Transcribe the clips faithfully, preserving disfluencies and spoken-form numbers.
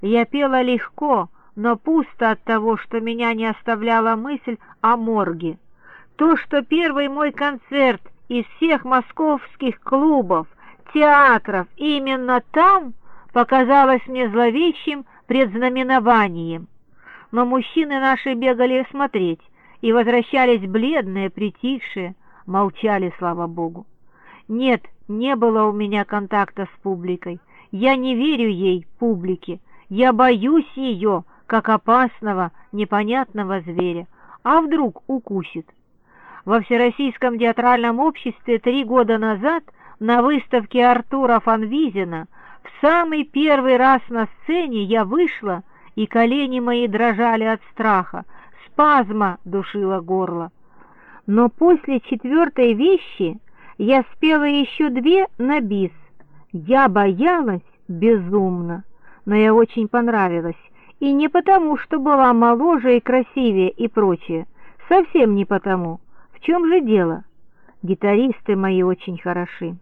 Я пела легко, но пусто от того, что меня не оставляла мысль о морге. То, что первый мой концерт из всех московских клубов, театров именно там, показалось мне зловещим предзнаменованием. Но мужчины наши бегали смотреть и возвращались бледные, притихшие, молчали, слава Богу. Нет, не было у меня контакта с публикой. Я не верю ей, публике. Я боюсь ее, как опасного, непонятного зверя. А вдруг укусит? Во Всероссийском театральном обществе три года назад на выставке Артура Фанвизина в самый первый раз на сцене я вышла, и колени мои дрожали от страха, спазма душила горло. Но после четвертой вещи я спела еще две на бис. Я боялась безумно, но я очень понравилась, и не потому, что была моложе и красивее и прочее, совсем не потому. В чем же дело? Гитаристы мои очень хороши.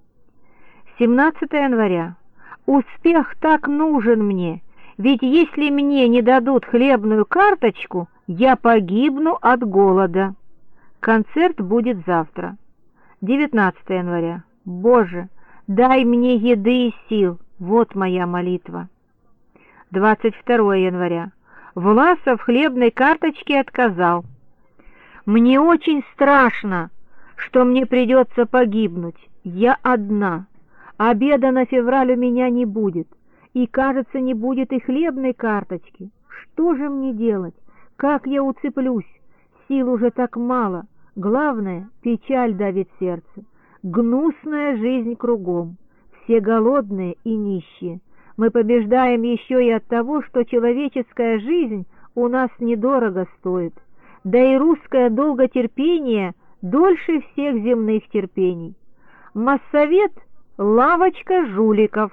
семнадцатое января. Успех так нужен мне, ведь если мне не дадут хлебную карточку, я погибну от голода. Концерт будет завтра. девятнадцатое января. Боже, дай мне еды и сил, вот моя молитва. двадцать второе января. Власов хлебной карточке отказал. Мне очень страшно, что мне придется погибнуть. Я одна. Обеда на февраль у меня не будет. И, кажется, не будет и хлебной карточки. Что же мне делать? Как я уцеплюсь? Сил уже так мало. Главное, печаль давит сердце. Гнусная жизнь кругом. Все голодные и нищие. Мы побеждаем еще и от того, что человеческая жизнь у нас недорого стоит. Да и русское долготерпение дольше всех земных терпений. Моссовет — лавочка жуликов.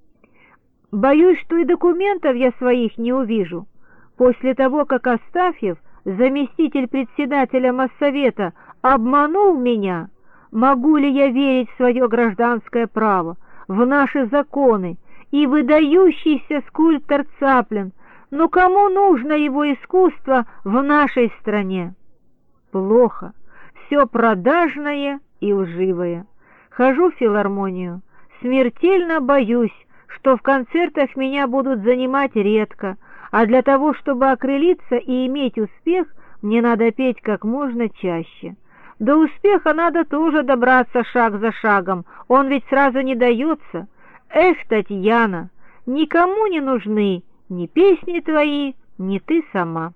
Боюсь, что и документов я своих не увижу. После того, как Астафьев, заместитель председателя Моссовета, обманул меня, могу ли я верить в свое гражданское право, в наши законы, и выдающийся скульптор Цаплин? Но кому нужно его искусство в нашей стране? Плохо. Все продажное и лживое. Хожу в филармонию. Смертельно боюсь, что в концертах меня будут занимать редко, а для того, чтобы окрылиться и иметь успех, мне надо петь как можно чаще. До успеха надо тоже добраться шаг за шагом, он ведь сразу не дается. Эх, Татьяна, никому не нужны ни песни твои, ни ты сама.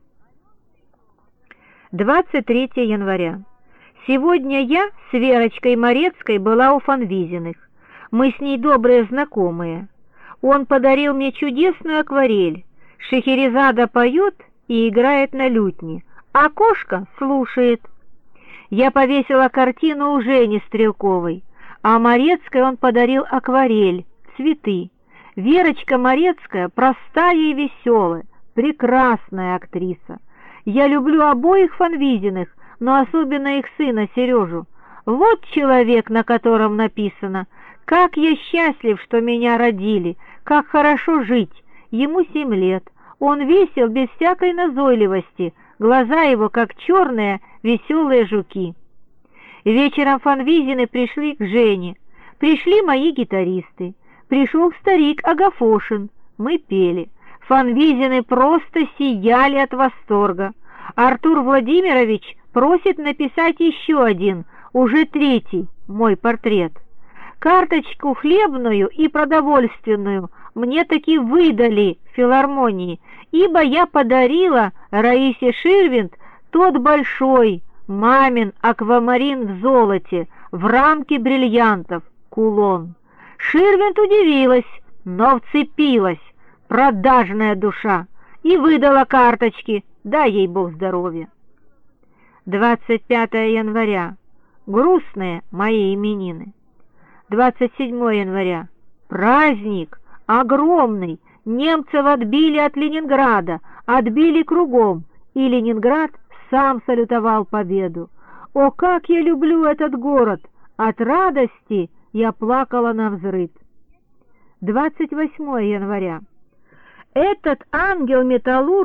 двадцать третье января. Сегодня я с Верочкой Морецкой была у Фанвизиных. Мы с ней добрые знакомые. Он подарил мне чудесную акварель. Шехерезада поет и играет на лютне, а кошка слушает. Я повесила картину у Жени Стрелковой, а Морецкой он подарил акварель, цветы. Верочка Морецкая простая и веселая, прекрасная актриса. Я люблю обоих Фанвизиных, но особенно их сына Сережу. Вот человек, на котором написано: «Как я счастлив, что меня родили, как хорошо жить». Ему семь лет, он весел без всякой назойливости, глаза его как черные веселые жуки. Вечером Фанвизины пришли к Жене, пришли мои гитаристы. Пришел старик Агафошин, мы пели. Фанвизины просто сияли от восторга. Артур Владимирович просит написать еще один, уже третий, мой портрет. Карточку хлебную и продовольственную мне таки выдали в филармонии, ибо я подарила Раисе Ширвинд тот большой мамин аквамарин в золоте, в рамке бриллиантов, кулон. Ширвинд удивилась, но вцепилась, продажная душа, и выдала карточки, дай ей Бог здоровья. двадцать пятое января. Грустные мои именины. двадцать седьмое января. Праздник огромный. Немцев отбили от Ленинграда, отбили кругом, и Ленинград сам салютовал победу. О, как я люблю этот город! От радости я плакала навзрыд. двадцать восьмое января. Этот ангел-металлург